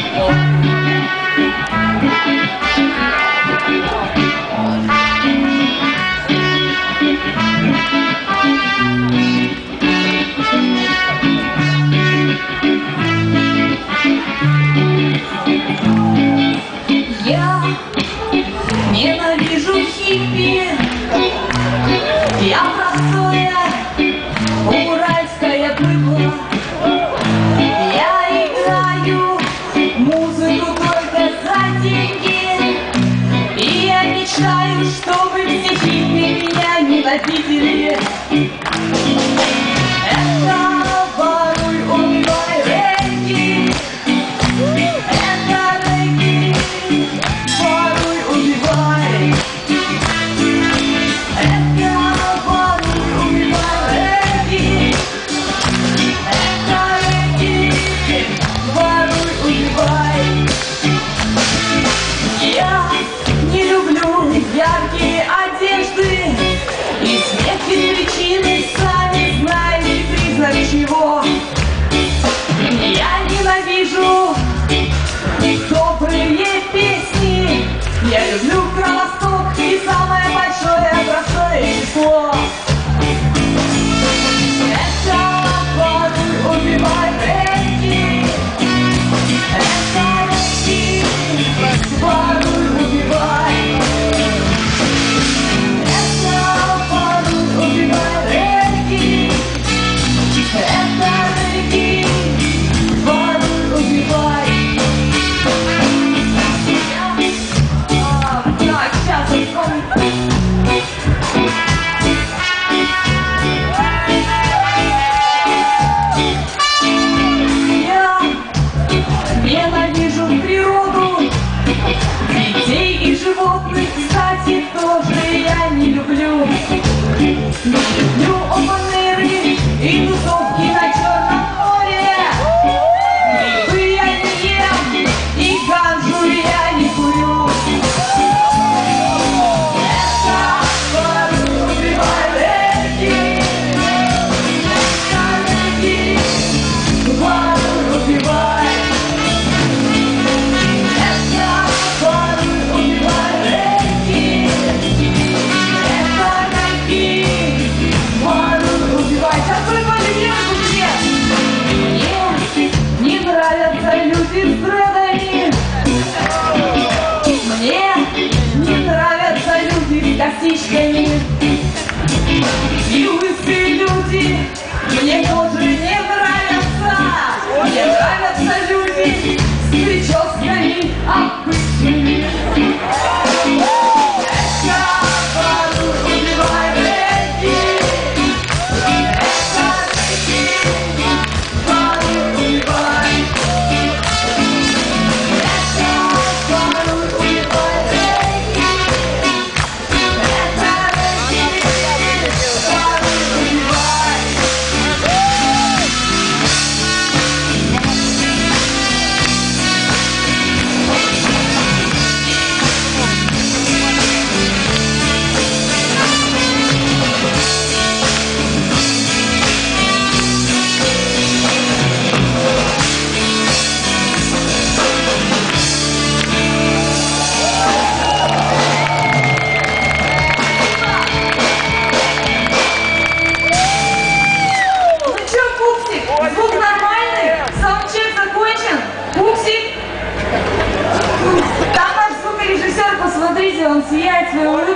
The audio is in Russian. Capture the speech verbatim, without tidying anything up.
Ненавижу хиппи, я простое уральское быдло. Я играю музыку только за деньги, и я мечтаю, чтобы все хиппи меня ненавидели. Это воруй, убивай регги, это регги, воруй, убивай. Это воруй, убивай регги, это регги, воруй, убивай. Я не люблю яркие одежды, и смех без причины, сами знаете, признак чего. Я ненавижу добрые песни, я люблю Кровосток и самое большое простое число. Это воруй, убивай регги, это регги, воруй, убивай. Это воруй, убивай регги, это регги, воруй, убивай. А, так, сейчас вспомню. Я ненавижу природу, детей и животных, кстати, тоже я не люблю. Не люблю опен-эйры и тусовки на Черном море. Грибы я не ем и ганжу я не курю. Это воруй, убивай регги, это регги, воруй, убивай. Это воруй, убивай регги, это регги, воруй, убивай. Сейчас прыгали девушку мне. Мне не нравятся люди с дредами. Мне не нравятся люди с косичками. И лысые люди мне тоже не нравятся. Мне нравятся люди с прическами обычными. Это воруй, убивай регги, это регги, воруй, убивай. Это воруй, убивай регги, это регги, воруй, убивай. Ну чё, Пупсик, звук нормальный? Саундчек закончен? Пупсик? Там наш звукорежиссер, посмотрите, он сияет своей улыбкой.